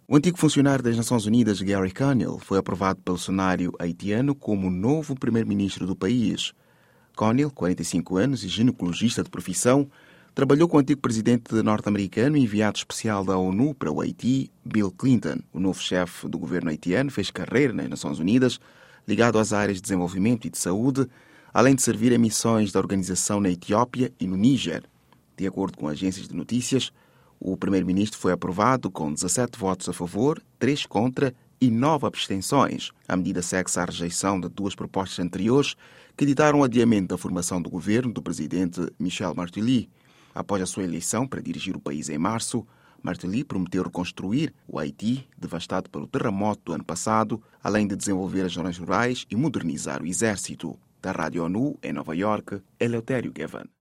O antigo funcionário das Nações Unidas, Gary Conille, foi aprovado pelo Senado haitiano como novo primeiro-ministro do país. Conille, 45 anos e ginecologista de profissão, trabalhou com o antigo presidente norte-americano e enviado especial da ONU para o Haiti, Bill Clinton. O novo chefe do governo haitiano fez carreira nas Nações Unidas, ligado às áreas de desenvolvimento e de saúde, além de servir em missões da organização na Etiópia e no Níger. De acordo com agências de notícias, o primeiro-ministro foi aprovado com 17 votos a favor, 3 contra e 9 abstenções. A medida segue-se à rejeição de 2 propostas anteriores que ditaram o adiamento da formação do governo do presidente Michel Martelly. Após a sua eleição para dirigir o país em março, Martelly prometeu reconstruir o Haiti, devastado pelo terremoto do ano passado, além de desenvolver as zonas rurais e modernizar o exército. Da Rádio ONU, em Nova Iorque, Eleutério Gavan.